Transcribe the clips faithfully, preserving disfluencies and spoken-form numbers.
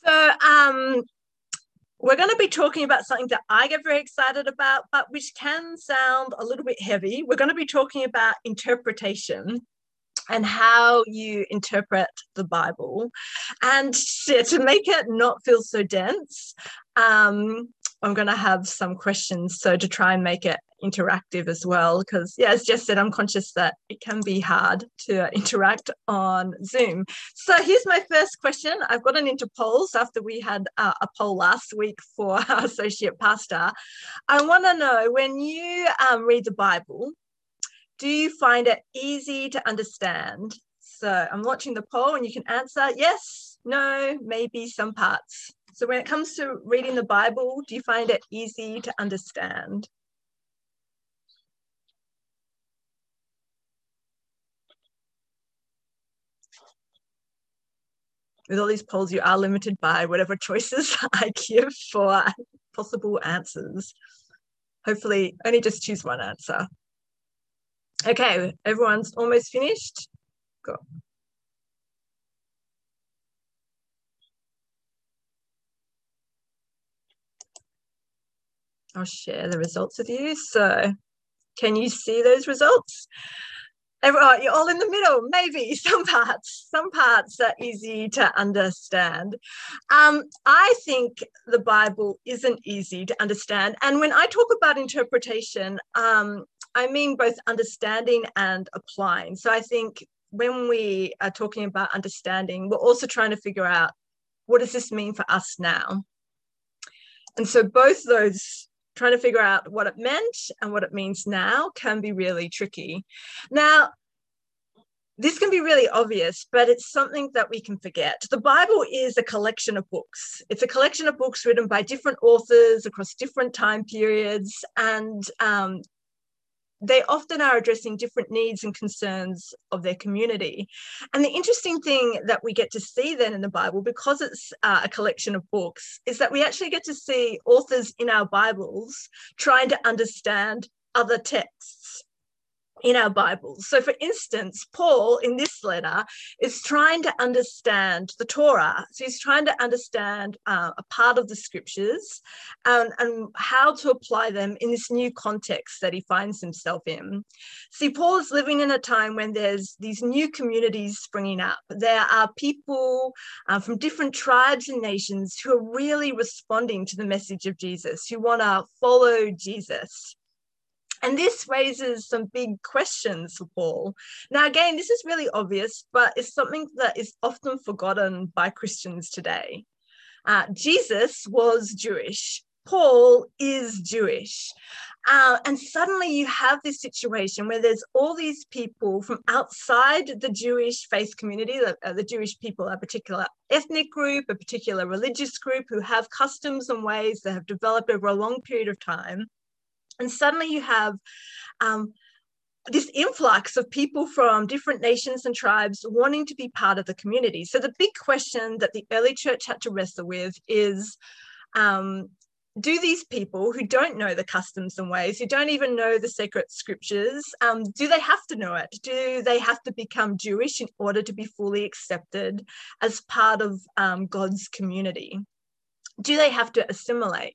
So um, we're going to be talking about something that I get very excited about, but which can sound a little bit heavy. We're going to be talking about interpretation and how you interpret the Bible. And to, to make it not feel so dense, um, I'm going to have some questions. So to try and make it interactive as well, because yeah, as Jess said, I'm conscious that it can be hard to interact on Zoom. So here's my first question. I've got an into polls after we had uh, a poll last week for our associate pastor. I want to know, when you um, read the Bible, do you find it easy to understand? So I'm watching the poll and you can answer yes, no, maybe some parts. So when it comes to reading the Bible, do you find it easy to understand? With all these polls, you are limited by whatever choices I give for possible answers. Hopefully, only just choose one answer. Okay, everyone's almost finished. Go. I'll share the results with you. So can you see those results? Everyone, you're all in the middle, maybe some parts, some parts are easy to understand. Um, I think the Bible isn't easy to understand. And when I talk about interpretation, um, I mean both understanding and applying. So I think when we are talking about understanding, we're also trying to figure out, what does this mean for us now? And so both those, trying to figure out what it meant and what it means now, can be really tricky. Now, this can be really obvious, but it's something that we can forget. The Bible is a collection of books. It's a collection of books written by different authors across different time periods, and um, they often are addressing different needs and concerns of their community. And the interesting thing that we get to see then in the Bible, because it's uh, a collection of books, is that we actually get to see authors in our Bibles trying to understand other texts in our Bibles. So for instance, Paul in this letter is trying to understand the Torah. So he's trying to understand uh, a part of the scriptures and, and how to apply them in this new context that he finds himself in. See, Paul is living in a time when there's these new communities springing up. There are people uh, from different tribes and nations who are really responding to the message of Jesus, who want to follow Jesus. And this raises some big questions for Paul. Now, again, this is really obvious, but it's something that is often forgotten by Christians today. Uh, Jesus was Jewish. Paul is Jewish. Uh, and suddenly you have this situation where there's all these people from outside the Jewish faith community. The, uh, the Jewish people are a particular ethnic group, a particular religious group who have customs and ways that have developed over a long period of time. And suddenly you have um, this influx of people from different nations and tribes wanting to be part of the community. So the big question that the early church had to wrestle with is, um, do these people who don't know the customs and ways, who don't even know the sacred scriptures, um, do they have to know it? Do they have to become Jewish in order to be fully accepted as part of um, God's community? Do they have to assimilate?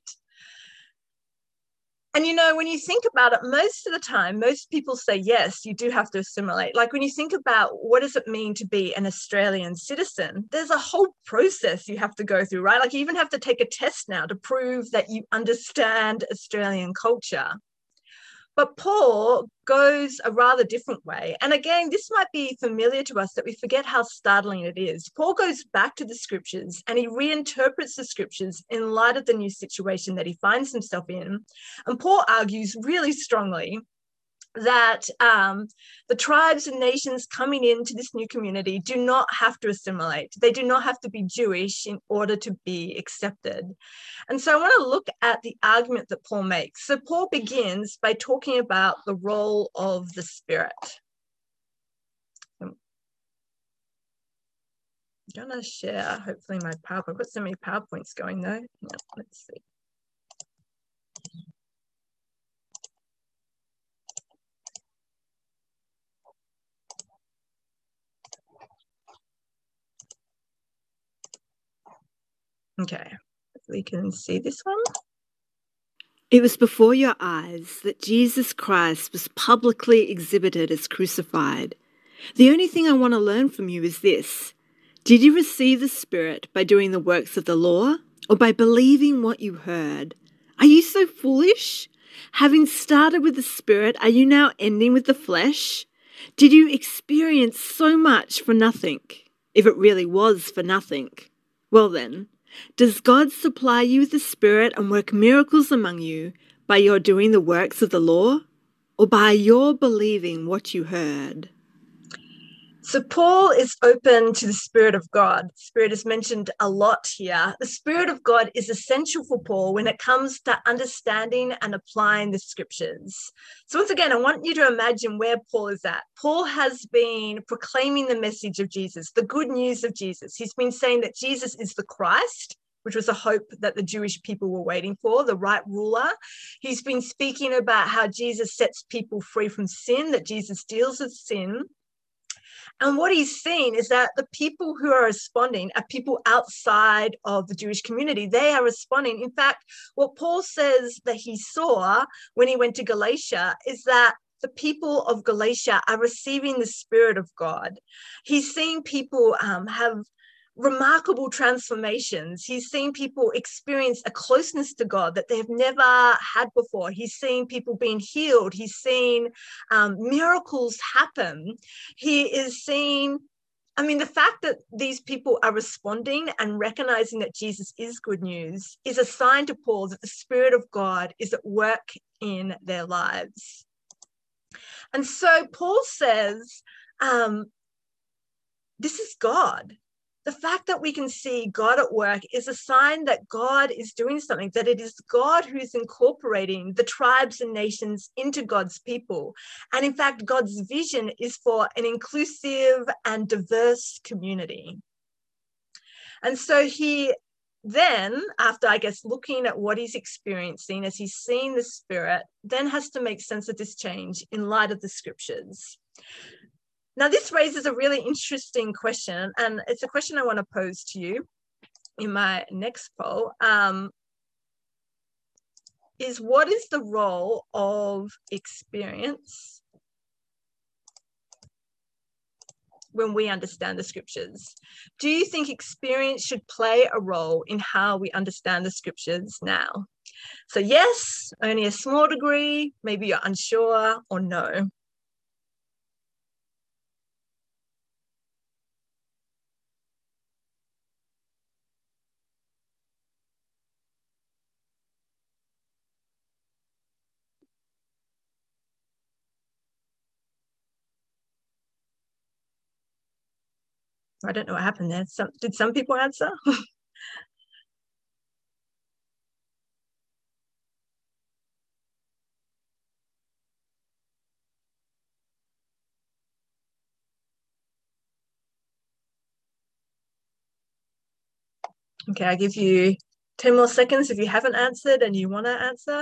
And, you know, when you think about it, most of the time, most people say, yes, you do have to assimilate. Like when you think about what does it mean to be an Australian citizen, there's a whole process you have to go through, right? Like you even have to take a test now to prove that you understand Australian culture. But Paul goes a rather different way. And again, this might be familiar to us that we forget how startling it is. Paul goes back to the scriptures and he reinterprets the scriptures in light of the new situation that he finds himself in. And Paul argues really strongly that um, the tribes and nations coming into this new community do not have to assimilate. They do not have to be Jewish in order to be accepted. And so I want to look at the argument that Paul makes. So Paul begins by talking about the role of the Spirit. I'm going to share, hopefully, my PowerPoint. I've got so many PowerPoints going, though. Yeah, let's see. Okay, we can see this one. It was before your eyes that Jesus Christ was publicly exhibited as crucified. The only thing I want to learn from you is this. Did you receive the Spirit by doing the works of the law or by believing what you heard? Are you so foolish? Having started with the Spirit, are you now ending with the flesh? Did you experience so much for nothing? If it really was for nothing. Well then, does God supply you with the Spirit and work miracles among you by your doing the works of the law or by your believing what you heard? So Paul is open to the Spirit of God. Spirit is mentioned a lot here. The Spirit of God is essential for Paul when it comes to understanding and applying the scriptures. So once again, I want you to imagine where Paul is at. Paul has been proclaiming the message of Jesus, the good news of Jesus. He's been saying that Jesus is the Christ, which was a hope that the Jewish people were waiting for, the right ruler. He's been speaking about how Jesus sets people free from sin, that Jesus deals with sin. And what he's seen is that the people who are responding are people outside of the Jewish community. They are responding. In fact, what Paul says that he saw when he went to Galatia is that the people of Galatia are receiving the Spirit of God. He's seen people um, have remarkable transformations. He's seen people experience a closeness to God that they've never had before. He's seen people being healed. He's seen um, miracles happen. He is seeing, I mean, the fact that these people are responding and recognizing that Jesus is good news is a sign to Paul that the Spirit of God is at work in their lives. And so Paul says, um, this is God. The fact that we can see God at work is a sign that God is doing something, that it is God who's incorporating the tribes and nations into God's people. And in fact, God's vision is for an inclusive and diverse community. And so he then, after, I guess, looking at what he's experiencing as he's seeing the Spirit, then has to make sense of this change in light of the scriptures. Now, this raises a really interesting question, and it's a question I want to pose to you in my next poll, um, is what is the role of experience when we understand the scriptures? Do you think experience should play a role in how we understand the scriptures now? So yes, only a small degree, maybe you're unsure, or no. I don't know what happened there. Some, did some people answer? Okay, I give you ten more seconds if you haven't answered and you want to answer.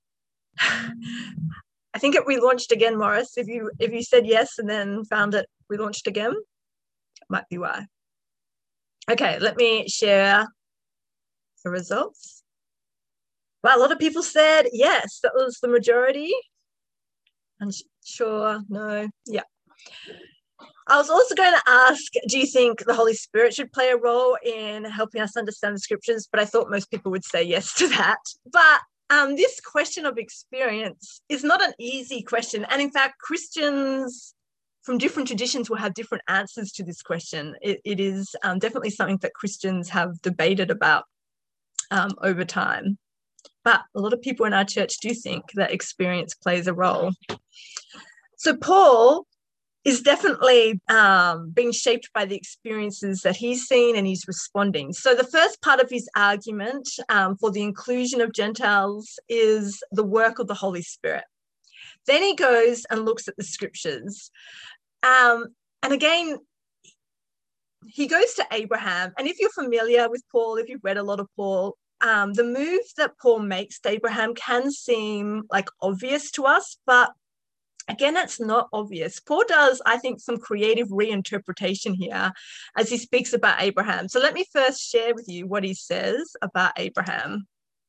I think it relaunched again, Morris. If you if you said yes and then found it relaunched again, it might be why. Okay, let me share the results. Well, a lot of people said yes. That was the majority. And sure, no, yeah. I was also going to ask, do you think the Holy Spirit should play a role in helping us understand the scriptures? But I thought most people would say yes to that. But um, this question of experience is not an easy question. And in fact, Christians from different traditions will have different answers to this question. It, it is um, definitely something that Christians have debated about um, over time. But a lot of people in our church do think that experience plays a role. So Paul is definitely um, being shaped by the experiences that he's seen and he's responding. So the first part of his argument um, for the inclusion of Gentiles is the work of the Holy Spirit. Then he goes and looks at the scriptures. Um, and again, he goes to Abraham. And if you're familiar with Paul, if you've read a lot of Paul, um, the move that Paul makes to Abraham can seem like obvious to us, but Again, that's not obvious. Paul does, I think, some creative reinterpretation here as he speaks about Abraham. So let me first share with you what he says about Abraham.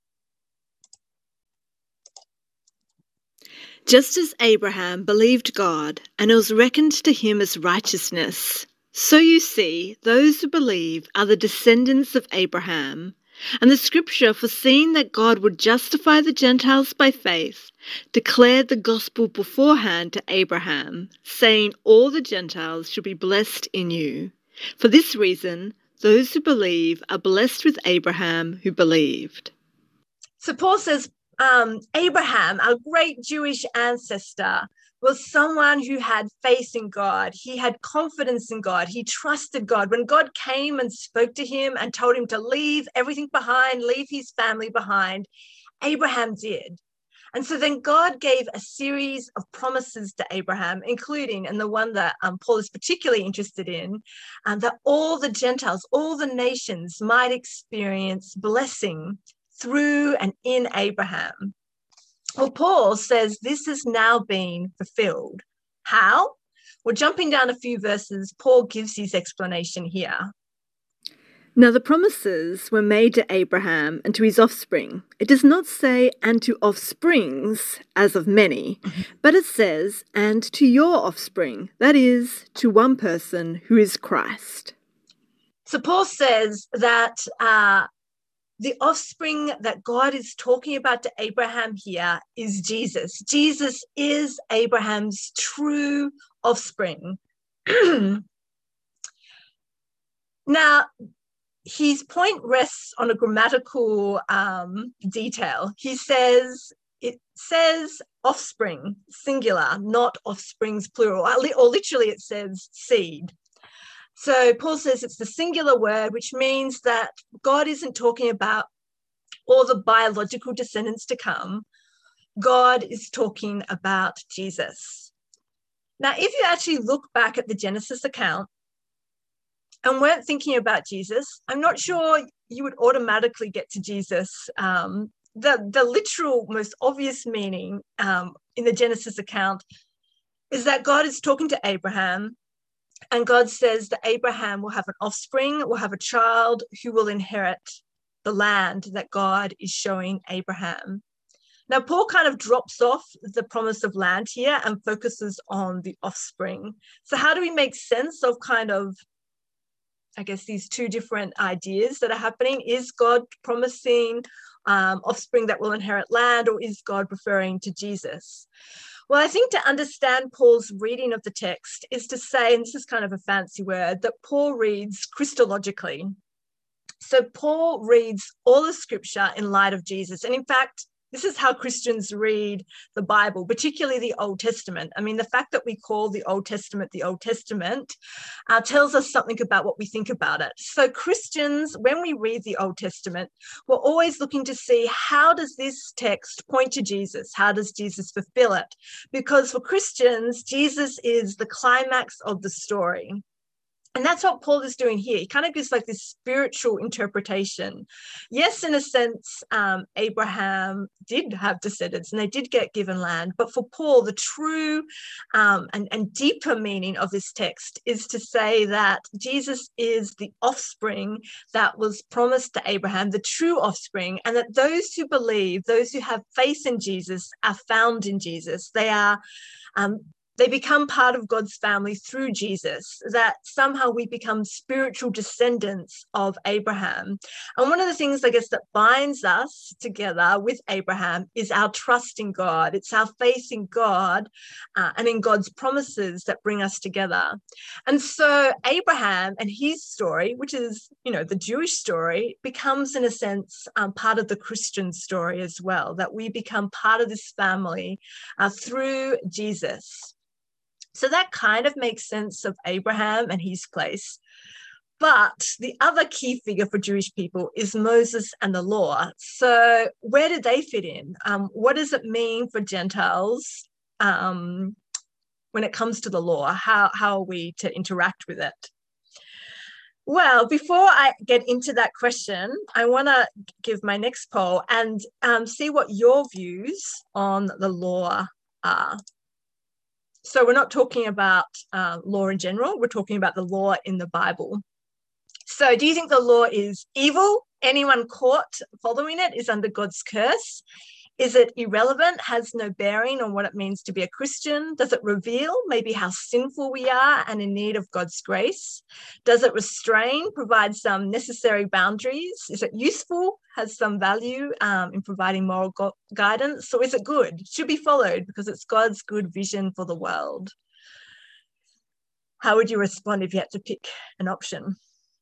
Just as Abraham believed God, and it was reckoned to him as righteousness, so you see, those who believe are the descendants of Abraham. And the scripture, foreseeing that God would justify the Gentiles by faith, declared the gospel beforehand to Abraham, saying all the Gentiles should be blessed in you. For this reason, those who believe are blessed with Abraham who believed. So Paul says, um, Abraham, our great Jewish ancestor, was someone who had faith in God. He had confidence in God. He trusted God. When God came and spoke to him and told him to leave everything behind, leave his family behind, Abraham did. And so then God gave a series of promises to Abraham, including, and the one that um, Paul is particularly interested in, um, that all the Gentiles, all the nations might experience blessing through and in Abraham. Well, Paul says this has now been fulfilled. How? Well, jumping down a few verses, Paul gives his explanation here. Now the promises were made to Abraham and to his offspring. It does not say, and to offsprings, as of many, but it says, and to your offspring, that is, to one person who is Christ. So Paul says that uh, the offspring that God is talking about to Abraham here is Jesus. Jesus is Abraham's true offspring. Now, his point rests on a grammatical um, detail. He says, it says offspring, singular, not offsprings, plural, or literally it says seed. So Paul says it's the singular word, which means that God isn't talking about all the biological descendants to come. God is talking about Jesus. Now, if you actually look back at the Genesis account and weren't thinking about Jesus, I'm not sure you would automatically get to Jesus. Um, the, the literal, most obvious meaning um, in the Genesis account is that God is talking to Abraham, and God says that Abraham will have an offspring, will have a child who will inherit the land that God is showing Abraham. Now, Paul kind of drops off the promise of land here and focuses on the offspring. So how do we make sense of kind of, I guess, these two different ideas that are happening? Is God promising um, offspring that will inherit land, or is God referring to Jesus? Well, I think to understand Paul's reading of the text is to say, and this is kind of a fancy word, that Paul reads Christologically. So Paul reads all of Scripture in light of Jesus. And in fact, this is how Christians read the Bible, particularly the Old Testament. I mean, the fact that we call the Old Testament the Old Testament uh, tells us something about what we think about it. So Christians, when we read the Old Testament, we're always looking to see, how does this text point to Jesus? How does Jesus fulfill it? Because for Christians, Jesus is the climax of the story. And that's what Paul is doing here. He kind of gives like this spiritual interpretation. Yes, in a sense, um, Abraham did have descendants and they did get given land. But for Paul, the true um, and, and deeper meaning of this text is to say that Jesus is the offspring that was promised to Abraham, the true offspring, and that those who believe, those who have faith in Jesus, are found in Jesus. They are um, They become part of God's family through Jesus, that somehow we become spiritual descendants of Abraham. And one of the things, I guess, that binds us together with Abraham is our trust in God. It's our faith in God uh, and in God's promises that bring us together. And so Abraham and his story, which is, you know, the Jewish story, becomes, in a sense, um, part of the Christian story as well, that we become part of this family uh, through Jesus. So that kind of makes sense of Abraham and his place. But the other key figure for Jewish people is Moses and the law. So where do they fit in? Um, what does it mean for Gentiles um, when it comes to the law? How, how are we to interact with it? Well, before I get into that question, I want to give my next poll and um, see what your views on the law are. So we're not talking about uh, law in general. We're talking about the law in the Bible. So do you think the law is evil? Anyone caught following it is under God's curse. Is it irrelevant, has no bearing on what it means to be a Christian? Does it reveal maybe how sinful we are and in need of God's grace? Does it restrain, provide some necessary boundaries? Is it useful, has some value um, in providing moral gu- guidance? Or is it good? It should be followed because it's God's good vision for the world. How would you respond if you had to pick an option?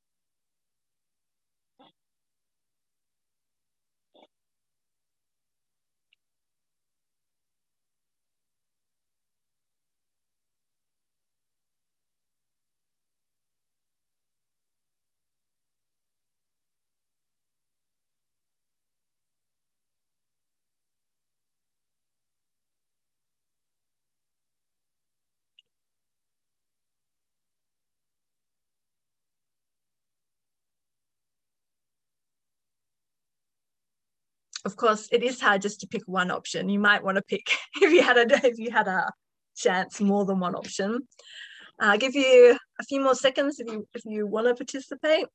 Of course, it is hard just to pick one option. You might want to pick, if you had a if you had a chance, more than one option. Uh, I'll give you a few more seconds if you if you want to participate.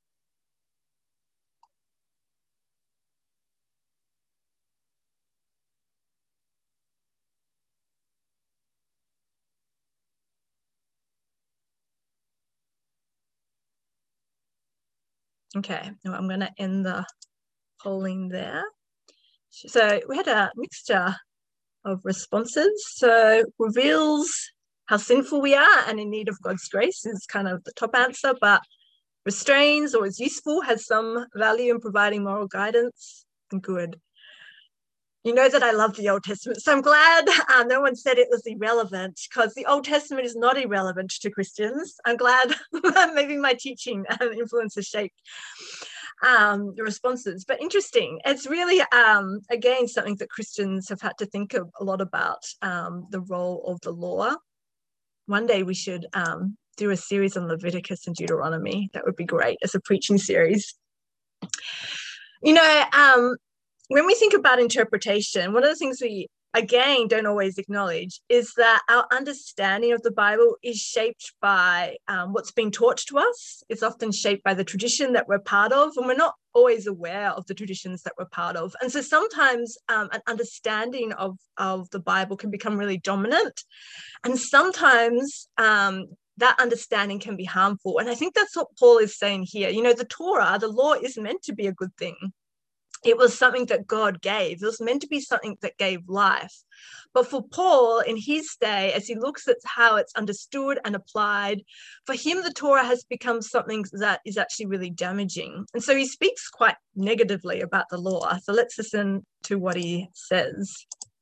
Okay, now I'm going to end the polling there. So we had a mixture of responses. So reveals how sinful we are and in need of God's grace is kind of the top answer, but restrains or is useful, has some value in providing moral guidance, and good. You know that I love the Old Testament, so I'm glad uh, no one said it was irrelevant, because the Old Testament is not irrelevant to Christians. I'm glad maybe my teaching and influence has shaped um, the responses. But interesting, it's really, um, again, something that Christians have had to think of a lot about, um, the role of the law. One day we should um, do a series on Leviticus and Deuteronomy. That would be great as a preaching series. You know, um, when we think about interpretation, one of the things we, again, don't always acknowledge is that our understanding of the Bible is shaped by um, what's being taught to us. It's often shaped by the tradition that we're part of, and we're not always aware of the traditions that we're part of. And so sometimes um, an understanding of, of the Bible can become really dominant. And sometimes um, that understanding can be harmful. And I think that's what Paul is saying here. You know, the Torah, the law, is meant to be a good thing. It was something that God gave. It was meant to be something that gave life. But for Paul, in his day, as he looks at how it's understood and applied, for him, the Torah has become something that is actually really damaging. And so he speaks quite negatively about the law. So let's listen to what he says.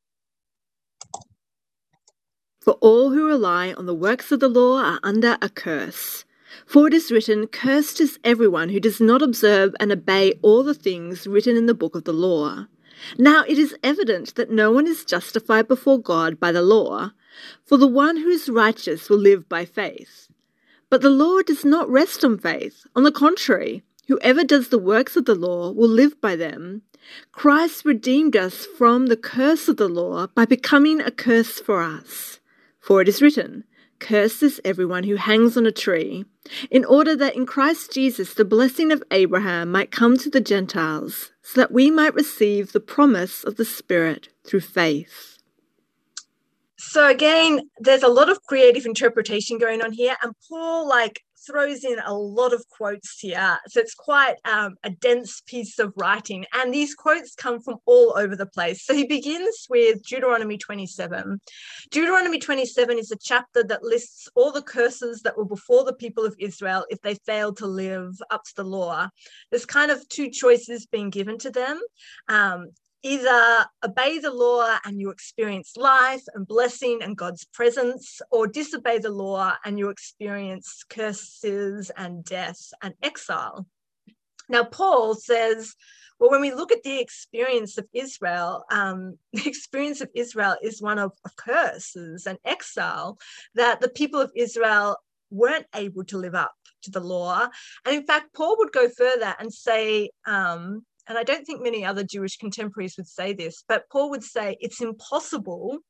For all who rely on the works of the law are under a curse. For it is written, "Cursed is everyone who does not observe and obey all the things written in the book of the law." Now it is evident that no one is justified before God by the law, for the one who is righteous will live by faith. But the law does not rest on faith. On the contrary, whoever does the works of the law will live by them. Christ redeemed us from the curse of the law by becoming a curse for us. For it is written, "Cursed is everyone who hangs on a tree," in order that in Christ Jesus the blessing of Abraham might come to the Gentiles, so that we might receive the promise of the Spirit through faith. So again, there's a lot of creative interpretation going on here, and Paul like throws in a lot of quotes here. So it's quite um, a dense piece of writing, and these quotes come from all over the place. So he begins with Deuteronomy twenty-seven. Deuteronomy twenty-seven is a chapter that lists all the curses that were before the people of Israel if they failed to live up to the law. There's kind of two choices being given to them. Um, Either obey the law and you experience life and blessing and God's presence, or disobey the law and you experience curses and death and exile. Now, Paul says, well, when we look at the experience of Israel, um, the experience of Israel is one of, of curses and exile, that the people of Israel weren't able to live up to the law. And in fact, Paul would go further and say, um, and I don't think many other Jewish contemporaries would say this, but Paul would say it's impossible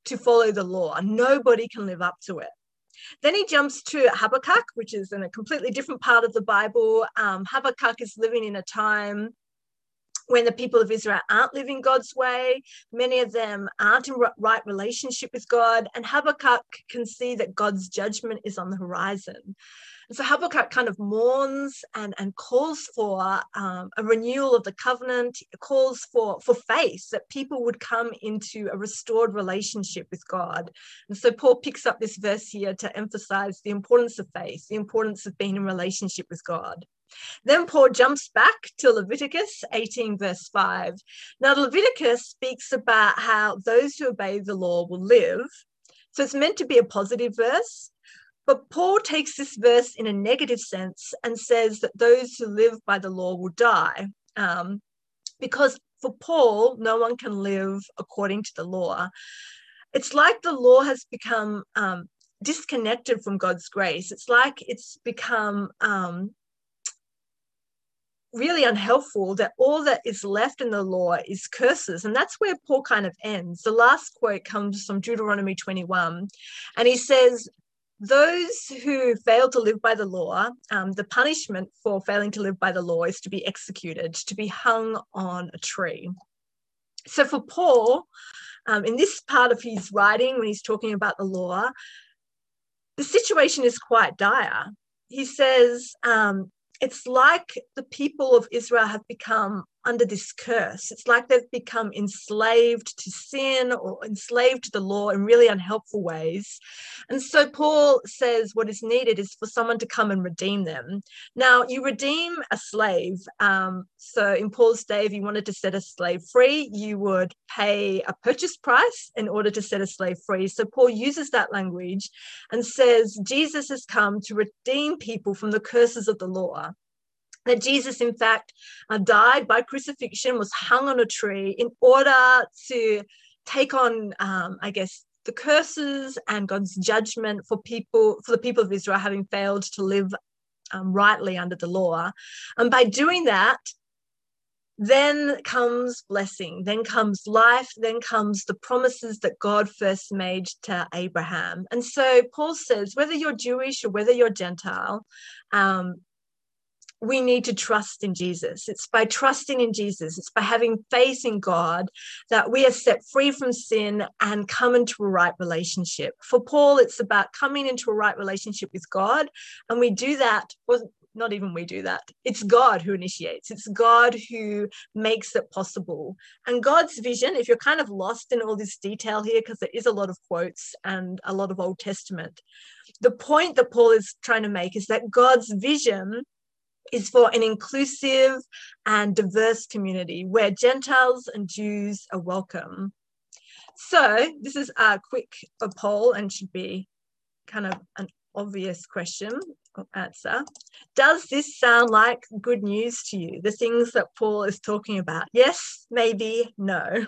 to follow the law. Nobody can live up to it. Then he jumps to Habakkuk, which is in a completely different part of the Bible. Um, Habakkuk is living in a time when the people of Israel aren't living God's way. Many of them aren't in right relationship with God. And Habakkuk can see that God's judgment is on the horizon. And so Habakkuk kind of mourns and, and calls for um, a renewal of the covenant, calls for, for faith, that people would come into a restored relationship with God. And so Paul picks up this verse here to emphasize the importance of faith, the importance of being in relationship with God. Then Paul jumps back to Leviticus eighteen, verse five. Now, Leviticus speaks about how those who obey the law will live. So it's meant to be a positive verse. But Paul takes this verse in a negative sense and says that those who live by the law will die. Um, because for Paul, no one can live according to the law. It's like the law has become um, disconnected from God's grace. It's like it's become um, really unhelpful, that all that is left in the law is curses. And that's where Paul kind of ends. The last quote comes from Deuteronomy twenty-one. And he says, those who fail to live by the law, um, the punishment for failing to live by the law is to be executed, to be hung on a tree. So for Paul, um, in this part of his writing, when he's talking about the law, the situation is quite dire. He says, um, it's like the people of Israel have become under this curse. It's like they've become enslaved to sin or enslaved to the law in really unhelpful ways. And so Paul says what is needed is for someone to come and redeem them. Now, you redeem a slave. Um, so in Paul's day, if you wanted to set a slave free, you would pay a purchase price in order to set a slave free. So Paul uses that language and says Jesus has come to redeem people from the curses of the law. That Jesus, in fact, uh, died by crucifixion, was hung on a tree in order to take on, um, I guess, the curses and God's judgment for people, for the people of Israel having failed to live um, rightly under the law. And by doing that, then comes blessing, then comes life, then comes the promises that God first made to Abraham. And so Paul says, whether you're Jewish or whether you're Gentile, um, we need to trust in Jesus. It's by trusting in Jesus, it's by having faith in God that we are set free from sin and come into a right relationship. For Paul, it's about coming into a right relationship with God. And we do that, well, not even we do that. It's God who initiates. It's God who makes it possible. And God's vision, if you're kind of lost in all this detail here, because there is a lot of quotes and a lot of Old Testament, the point that Paul is trying to make is that God's vision is for an inclusive and diverse community where Gentiles and Jews are welcome. So this is a quick a poll and should be kind of an obvious question or answer. Does this sound like good news to you? The things that Paul is talking about? Yes, maybe, no.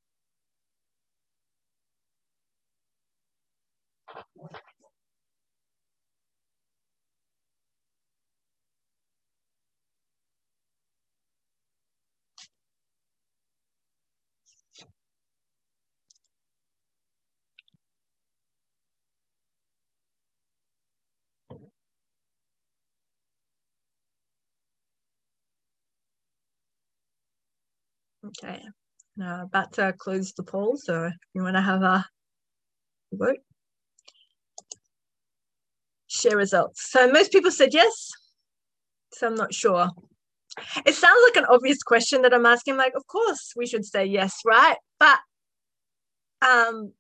Okay, now about to close the poll, so if you want to have a vote. Share results. So most people said yes, so I'm not sure. It sounds like an obvious question that I'm asking, like, of course we should say yes, right? But um,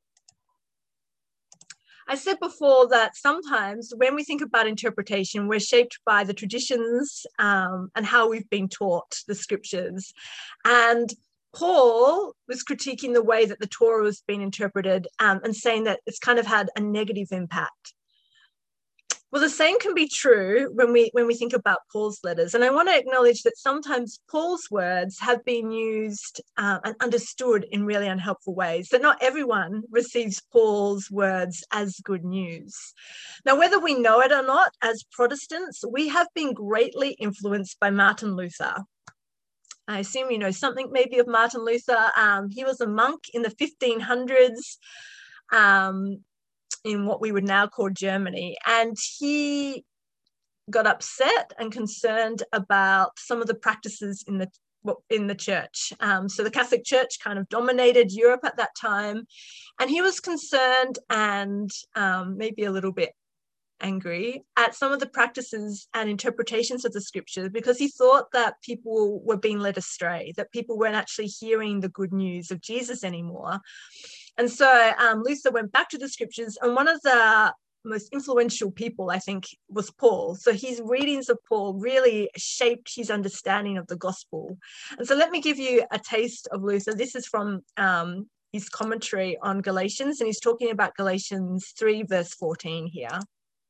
I said before that sometimes when we think about interpretation, we're shaped by the traditions um, and how we've been taught the scriptures. And Paul was critiquing the way that the Torah was being interpreted um, and saying that it's kind of had a negative impact. Well, the same can be true when we when we think about Paul's letters. And I want to acknowledge that sometimes Paul's words have been used uh, and understood in really unhelpful ways, that not everyone receives Paul's words as good news. Now, whether we know it or not, as Protestants, we have been greatly influenced by Martin Luther. I assume you know something maybe of Martin Luther. Um, he was a monk in the fifteen hundreds. um, in what we would now call Germany. And he got upset and concerned about some of the practices in the in the church. Um, so the Catholic Church kind of dominated Europe at that time. And he was concerned and um, maybe a little bit angry at some of the practices and interpretations of the scriptures, because he thought that people were being led astray, that people weren't actually hearing the good news of Jesus anymore. And so um, Luther went back to the scriptures, and one of the most influential people, I think, was Paul. So his readings of Paul really shaped his understanding of the gospel. And so let me give you a taste of Luther. This is from um, his commentary on Galatians, and he's talking about Galatians three, verse fourteen here.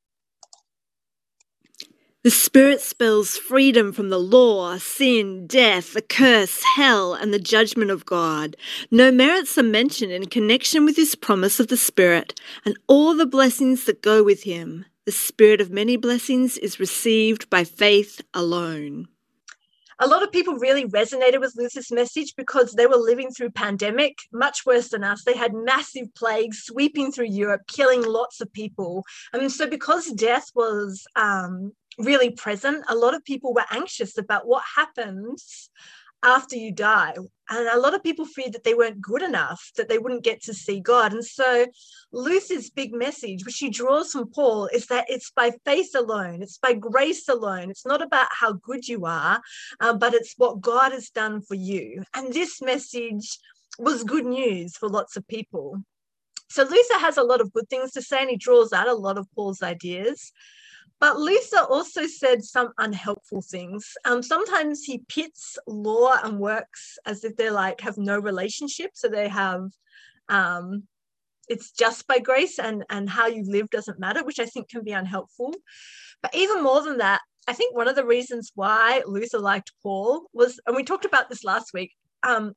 The Spirit spells freedom from the law, sin, death, the curse, hell, and the judgment of God. No merits are mentioned in connection with this promise of the Spirit and all the blessings that go with him. The Spirit of many blessings is received by faith alone. A lot of people really resonated with Luther's message because they were living through pandemic, much worse than us. They had massive plagues sweeping through Europe, killing lots of people. I mean, so because death was um, really present, a lot of people were anxious about what happens after you die. And a lot of people feared that they weren't good enough, that they wouldn't get to see God. And so Luther's big message, which he draws from Paul, is that it's by faith alone, it's by grace alone. It's not about how good you are, um, but it's what God has done for you. And this message was good news for lots of people. So Luther has a lot of good things to say, and he draws out a lot of Paul's ideas. But Luther also said some unhelpful things. Um, sometimes he pits law and works as if they're like have no relationship. So they have, um, it's just by grace, and, and how you live doesn't matter, which I think can be unhelpful. But even more than that, I think one of the reasons why Luther liked Paul was, and we talked about this last week, um,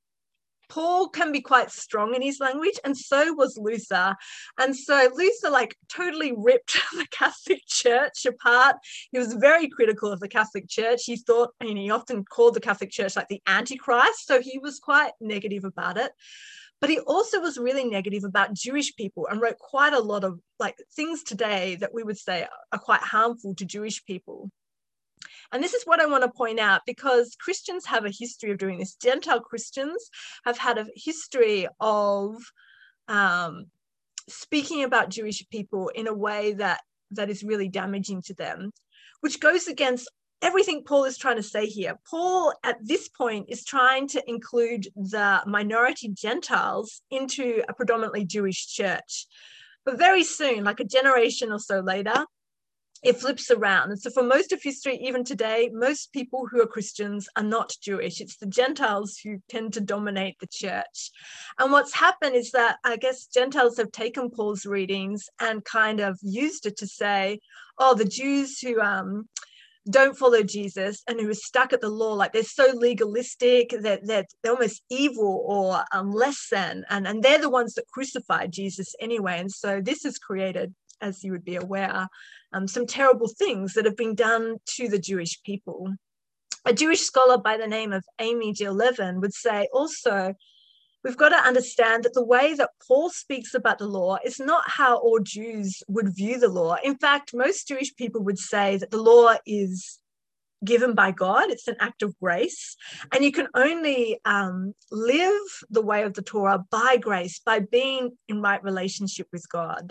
Paul can be quite strong in his language, and so was Luther. And so Luther like totally ripped the Catholic Church apart. He was very critical of the Catholic Church. He thought, and he often called the Catholic Church like the Antichrist. So he was quite negative about it. But he also was really negative about Jewish people and wrote quite a lot of like things today that we would say are quite harmful to Jewish people. And this is what I want to point out, because Christians have a history of doing this. Gentile Christians have had a history of um, speaking about Jewish people in a way that, that is really damaging to them, which goes against everything Paul is trying to say here. Paul, at this point, is trying to include the minority Gentiles into a predominantly Jewish church. But very soon, like a generation or so later, it flips around. And so for most of history, even today, most people who are Christians are not Jewish. It's the Gentiles who tend to dominate the church. And what's happened is that I guess Gentiles have taken Paul's readings and kind of used it to say, oh, the Jews who um, don't follow Jesus and who are stuck at the law, like they're so legalistic that they're, they're almost evil or um, less than, and, and they're the ones that crucified Jesus anyway. And so this has created, as you would be aware, um, some terrible things that have been done to the Jewish people. A Jewish scholar by the name of Amy Jill Levin would say also, we've got to understand that the way that Paul speaks about the law is not how all Jews would view the law. In fact, most Jewish people would say that the law is given by God. It's an act of grace. And you can only um, live the way of the Torah by grace, by being in right relationship with God.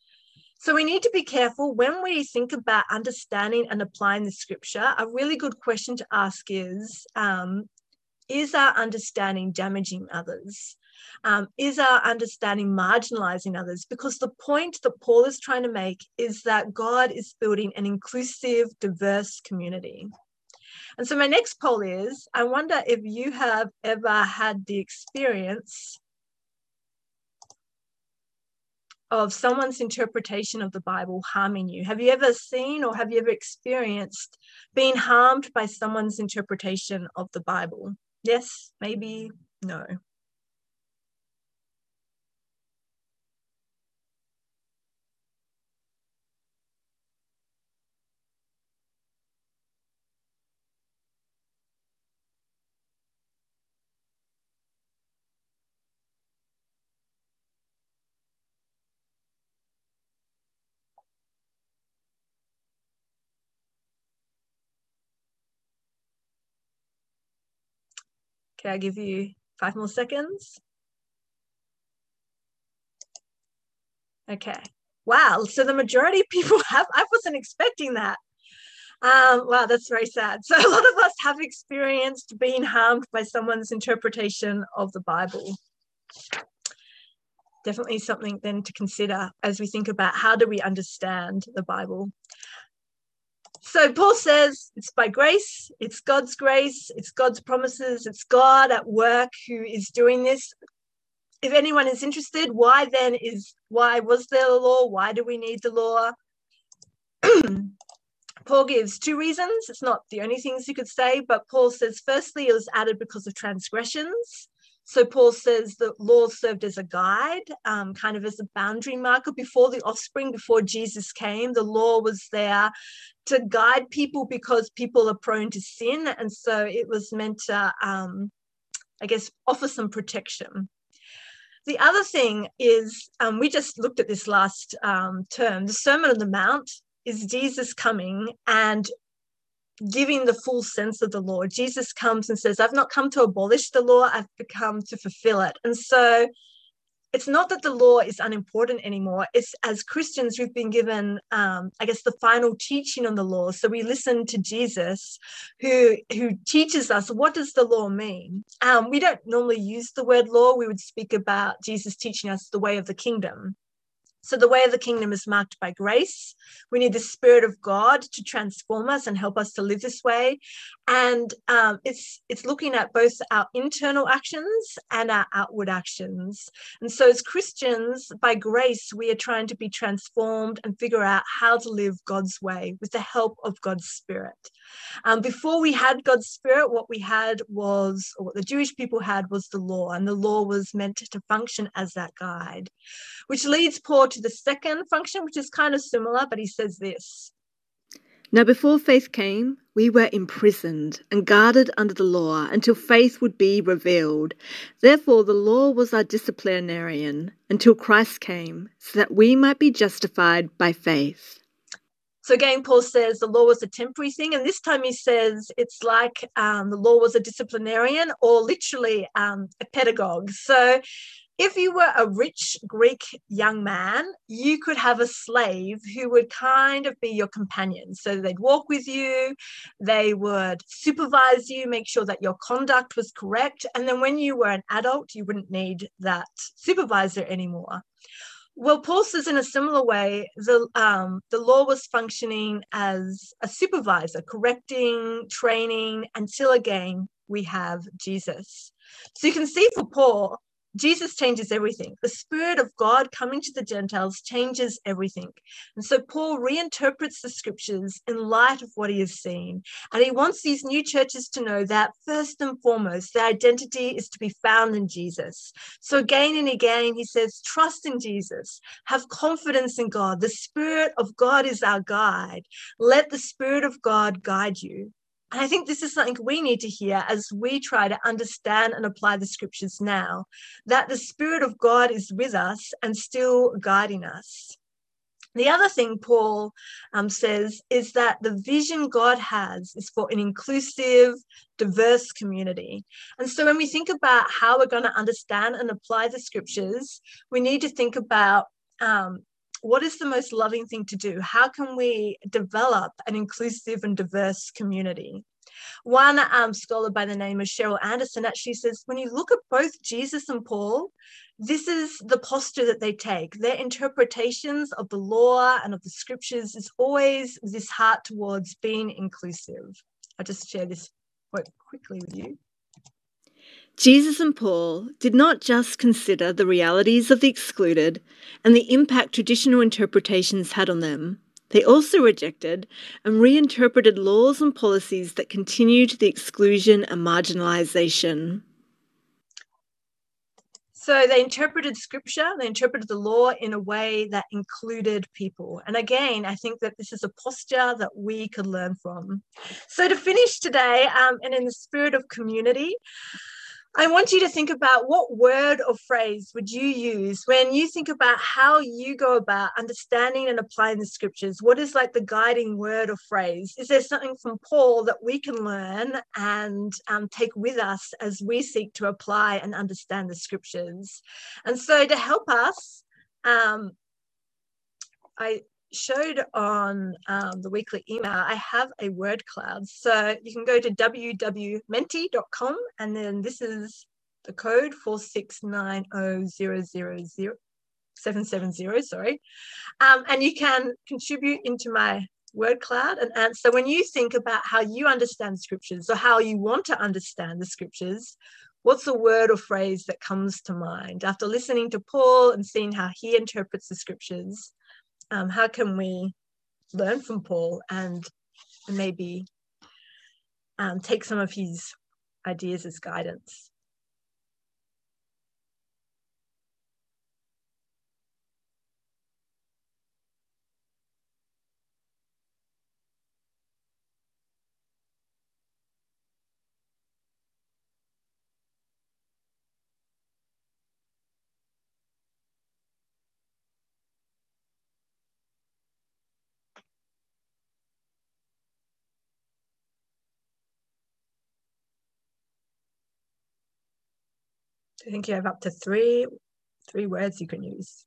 So we need to be careful when we think about understanding and applying the scripture. A really good question to ask is, um, is our understanding damaging others? Um, is our understanding marginalizing others? Because the point that Paul is trying to make is that God is building an inclusive, diverse community. And so my next poll is, I wonder if you have ever had the experience of someone's interpretation of the Bible harming you. Have you ever seen or have you ever experienced being harmed by someone's interpretation of the Bible? Yes, maybe, no. Okay, I'll give you five more seconds. Okay. Wow. So the majority of people have, I wasn't expecting that. Um, wow, that's very sad. So a lot of us have experienced being harmed by someone's interpretation of the Bible. Definitely something then to consider as we think about how do we understand the Bible. So Paul says it's by grace, it's God's grace, it's God's promises, it's God at work who is doing this. If anyone is interested, why then is, why was there a law? Why do we need the law? Paul gives two reasons. It's not the only things you could say, but Paul says, firstly, it was added because of transgressions. So Paul says the law served as a guide, um, kind of as a boundary marker before the offspring, before Jesus came. The law was there to guide people because people are prone to sin. And so it was meant to, um, I guess, offer some protection. The other thing is, um, we just looked at this last um, term, the Sermon on the Mount is Jesus coming and giving the full sense of the law. Jesus comes and says, I've not come to abolish the law, I've come to fulfill it. And so it's not that the law is unimportant anymore. It's, as Christians, we've been given, um, I guess, the final teaching on the law. So we listen to Jesus, who, who teaches us, what does the law mean? Um, we don't normally use the word law. We would speak about Jesus teaching us the way of the kingdom. So the way of the kingdom is marked by grace. We need the Spirit of God to transform us and help us to live this way. And um, it's it's looking at both our internal actions and our outward actions. And so as Christians, by grace, we are trying to be transformed and figure out how to live God's way with the help of God's Spirit. Um, before we had God's Spirit, what we had was, or what the Jewish people had, was the law. And the law was meant to function as that guide, which leads Paul to the second function, which is kind of similar, but he says this. Now before faith came, we were imprisoned and guarded under the law until faith would be revealed. Therefore the law was our disciplinarian until Christ came, so that we might be justified by faith. So again, Paul says the law was a temporary thing, and this time he says it's like um, the law was a disciplinarian, or literally um, a pedagogue. So if you were a rich Greek young man, you could have a slave who would kind of be your companion. So they'd walk with you, they would supervise you, make sure that your conduct was correct. And then when you were an adult, you wouldn't need that supervisor anymore. Well, Paul says in a similar way, the, um, the law was functioning as a supervisor, correcting, training, until again we have Jesus. So you can see for Paul, Jesus changes everything. The Spirit of God coming to the Gentiles changes everything. And so Paul reinterprets the scriptures in light of what he has seen. And he wants these new churches to know that first and foremost, their identity is to be found in Jesus. So again and again, he says, trust in Jesus, have confidence in God. The Spirit of God is our guide. Let the Spirit of God guide you. And I think this is something we need to hear as we try to understand and apply the scriptures now, that the Spirit of God is with us and still guiding us. The other thing Paul um, says is that the vision God has is for an inclusive, diverse community. And so when we think about how we're going to understand and apply the scriptures, we need to think about um, what is the most loving thing to do? How can we develop an inclusive and diverse community? One um, scholar by the name of Cheryl Anderson actually says, when you look at both Jesus and Paul, this is the posture that they take. Their interpretations of the law and of the scriptures is always this heart towards being inclusive. I'll just share this quite quickly with you. Jesus and Paul did not just consider the realities of the excluded and the impact traditional interpretations had on them. They also rejected and reinterpreted laws and policies that continued the exclusion and marginalization. So they interpreted scripture, they interpreted the law in a way that included people. And again, I think that this is a posture that we could learn from. So to finish today, um, and in the spirit of community, I want you to think about what word or phrase would you use when you think about how you go about understanding and applying the scriptures. What is like the guiding word or phrase? Is there something from Paul that we can learn and um, take with us as we seek to apply and understand the scriptures? And so to help us, um, I showed on um, the weekly email, I have a word cloud. So you can go to w w menti dot com, and then this is the code four six nine zero zero zero zero seven seven zero, sorry. Um, and you can contribute into my word cloud and answer when you think about how you understand scriptures or how you want to understand the scriptures. What's the word or phrase that comes to mind after listening to Paul and seeing how he interprets the scriptures? Um, how can we learn from Paul and maybe um, take some of his ideas as guidance? I think you have up to three, three words you can use.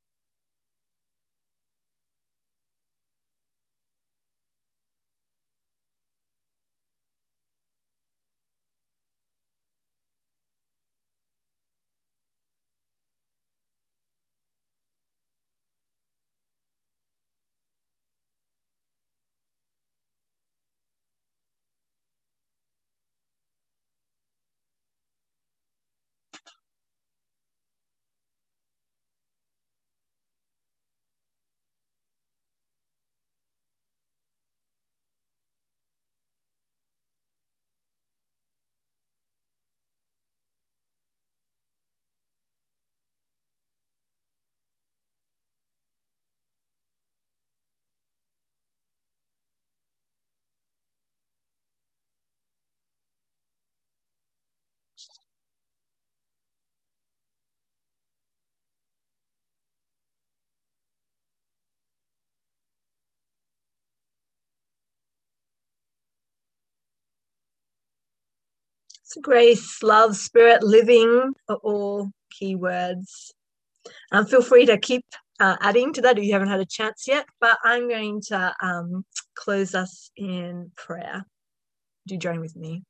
So grace, love, spirit, living are all key words. Um, feel free to keep uh, adding to that if you haven't had a chance yet, but I'm going to um, close us in prayer. Do join with me.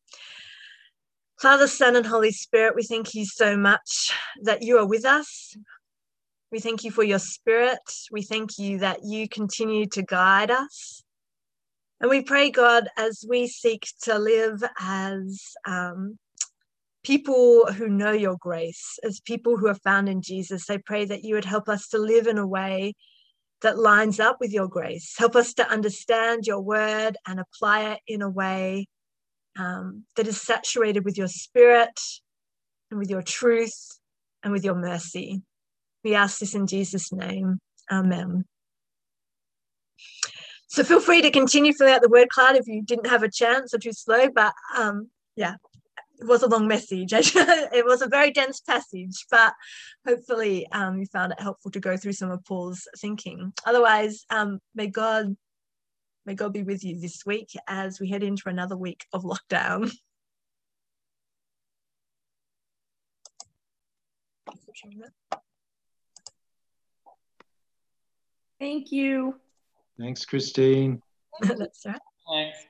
Father, Son, and Holy Spirit, we thank you so much that you are with us. We thank you for your spirit. We thank you that you continue to guide us. And we pray, God, as we seek to live as um, people who know your grace, as people who are found in Jesus, I pray that you would help us to live in a way that lines up with your grace. Help us to understand your word and apply it in a way um, that is saturated with your spirit and with your truth and with your mercy. We ask this in Jesus' name. Amen. So feel free to continue filling out the word cloud if you didn't have a chance or too slow, but um, yeah, it was a long message. It was a very dense passage, but hopefully um, you found it helpful to go through some of Paul's thinking. Otherwise, um, may God, may God be with you this week as we head into another week of lockdown. Thank you. Thanks, Christine. That's right. Thanks.